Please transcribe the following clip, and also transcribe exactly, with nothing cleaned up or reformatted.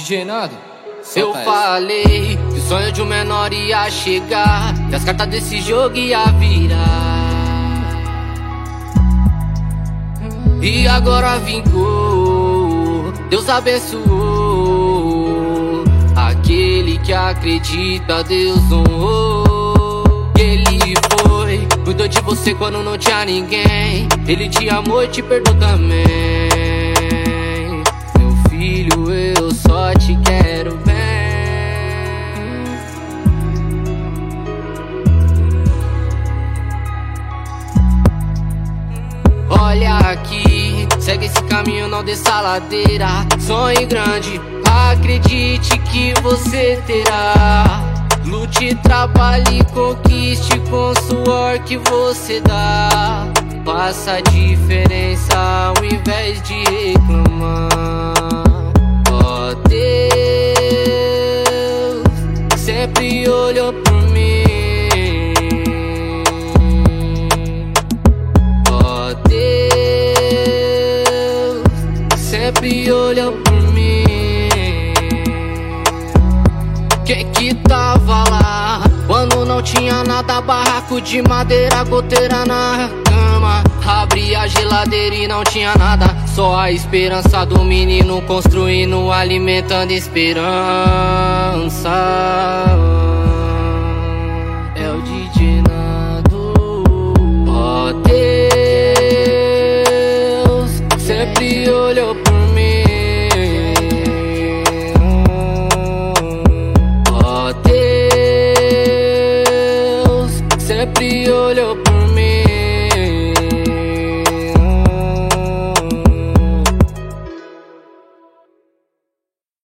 D J Nando, eu falei que o sonho de um menor ia chegar, que as cartas desse jogo ia virar. E agora vingou, Deus abençoou. Aquele que acredita, Deus honrou. Ele foi, cuidou de você quando não tinha ninguém. Ele te amou e te perdoou também. Meu filho, eu só te quero bem. Olha aqui, segue esse caminho, não desça a ladeira. Sonhe grande, acredite que você terá. Lute, trabalhe, conquiste com suor que você dá. Faça a diferença ao invés de reclamar. Ó Deus, sempre olhou por mim. Ó Deus, sempre olhou por mim. Quem que tava lá quando não tinha nada? Barraco de madeira, goteira na cama. Abri a geladeira e não tinha nada, só a esperança do menino construindo, alimentando esperança.